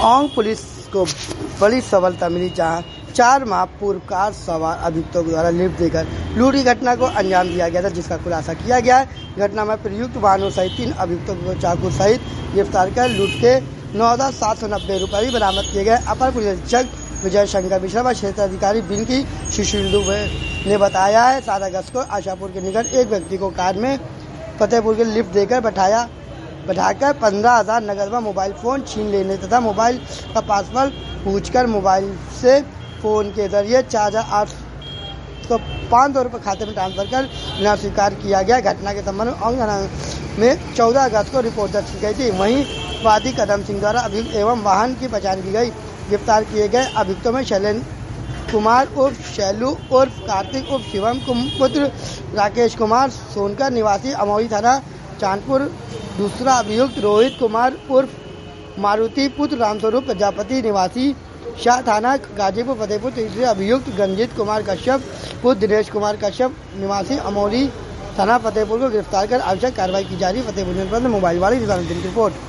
औंग police को बड़ी सफलता मिली, जहां 4 माह पूर्व कार सवार अभियुक्तों द्वारा लिफ्ट देकर लूट की घटना को अंजाम दिया गया था, जिसका खुलासा किया गया है। घटना में प्रयुक्त वाहनों सहित 3 अभियुक्तों को चाकू सहित गिरफ्तार कर लूट के 9,790 रुपये भी बरामद किए गए। अपर पुलिस अधीक्षक विजय शंकर मिश्रा व क्षेत्र अधिकारी बिनकी शिशिल्डू ने बताया है, 7 अगस्त को आशापुर के निकट एक व्यक्ति को कार में फतेहपुर के लिफ्ट देकर बैठाकर 15,000 नगद व मोबाइल फोन छीन लेने तथा मोबाइल का पासवर्ड पूछकर मोबाइल से फोन के जरिए 4,500 रुपये खाते में ट्रांसफर कर बिना स्वीकार किया गया। घटना के संबंध में औंग में 14 अगस्त को रिपोर्ट दर्ज की गई थी। वहीं वादी कदम सिंह द्वारा अभियुक्त एवं वाहन की पहचान की गई। गिरफ्तार किए गए अभियुक्तों में शैलेंद्र कुमार उर्फ शैलू उर्फ कार्तिक उर्फ शिवम पुत्र राकेश कुमार सोनकर निवासी अमौरी थाना चांदपुर, दूसरा अभियुक्त रोहित कुमार उर्फ मारुति पुत्र रामस्वरूप प्रजापति निवासी शाह थाना गाजीपुर फतेहपुर, तीसरे अभियुक्त गंजीत कुमार कश्यप पुत्र दिनेश कुमार कश्यप निवासी अमौरी थाना फतेहपुर को गिरफ्तार कर आवश्यक कार्रवाई की जा रही है। फतेहपुर जनपद में मोबाइल वाली की रिपोर्ट।